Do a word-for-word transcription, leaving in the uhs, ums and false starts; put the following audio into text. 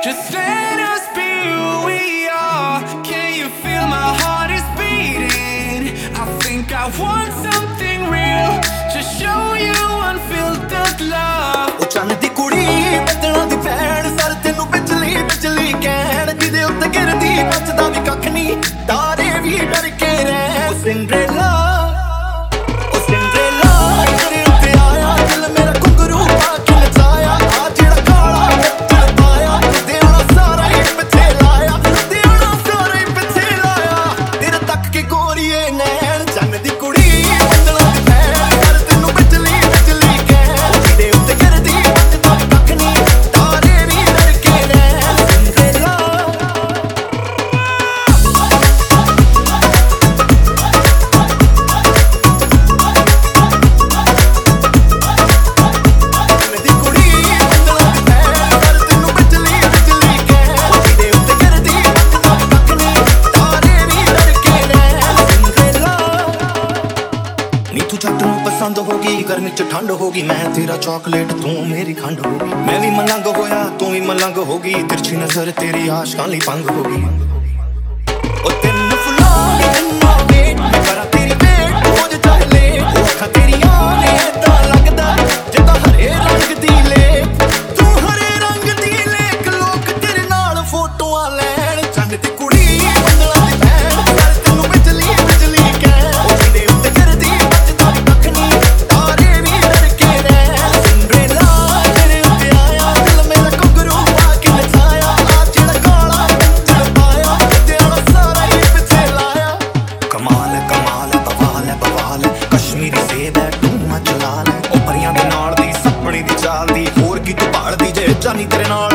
Just let us be who we are. Can you feel my heart is beating? I think I want something real. Just show you unfiltered love. ਉਹ ਚੰਨ ਦੀ ਕੁੜੀ ਬੱਦਲਾਂ ਦੀ ਭੈਣ sir ਤੈਨੂੰ ਬਿਜਲੀ ਬਿਜਲੀ ਕਹਿਣ ਜਿਹਦੇ ਉੱਤੇ ਗਿਰਦੀ ਬਚਦਾ ਵੀ ਕੱਖ ਨਹੀਂ ਤਾਰੇ ਵੀ ਡਰ ਕੇ ਰਹਿ ਉਹ ਸਿੰਡਰੇਲਾ ਉਹ ਸਿੰਡਰੇਲਾ ਤੇਰੇ ਉੱਤੇ ਆਇਆ ਦਿਲ ਮੇਰਾ ਘੁੰਗਰੂ ਪਾ ਕੇ ਨਚਾਇਆ ਆ ਜਿਹੜਾ ਕਾਲਾ ਬੱਦਲ ਪਾਇਆ ਦੇਣਾ ਸਾਰਾ ਹੀ ਪਿੱਛੇ ਲਾਇਆ ਦੇਣਾ ਸਾਰਾ ਹੀ ਪਿੱਛੇ ਲਾਇਆ ਤੇਰੇ ਤੱਕ ਕੇ ਗੋਰੀਏ ਨੈਣ ਚੰਨ ਦੀ ਕੁੜੀ ਬੱਦਲਾਂ ਦੀ ਭੈਣ ਸਰ ਤੈਨੂੰ ਬਿਜਲੀ ਬਿਜਲੀ ਕਹਿਣ ਜਿਹਦੇ ਉੱਤੇ ਗਿਰਦੀ ਬਚਦਾ ਵੀ ਕੱਖ ਨਹੀਂ ਤਾਰੇ ਵੀ ਡਰ ਕੇ ਰਹਿ ਸਿੰਡਰੇਲਾ पसंद होगी गर्मी च ठंड होगी मैं तेरा चॉकलेट तू मेरी खंड होगी मैं भी मलंग होया तू भी मलंग होगी तिरछी नजर तेरी आशिकां लई भंग होगी ओ तेन फुलां दी अन्ना वेट मैं करा तेरी वेट हो जा चाहे लेट ओ अखां तेरियां ने तां लगदा जिद्दां हरे रंग दी लेक तू हरे रंग दी लेक लोक तेरे नाल फोटोआं लैण चंद दी कुड़ी बंदलां दी भैण सर तैनूं बिजली बिजली कहण ओ जिहदे उत्ते गिरदी बचदा भी कख नहीं तारे भी डर के रहण सिंडरेला तेरे उत्ते आया दिल मेरा घुंघरू पा के नचाया आ जेड़ा काला ਬੱਦਲ पाया देना सारा ही पिछे लाया कमाल कमाल बवाल बवाल कश्मीरी सेब है तू मच लाल ओ परियां दे नाल दी सपने दी चाल दी होर की तू भालदी जे जानी तेरे नाल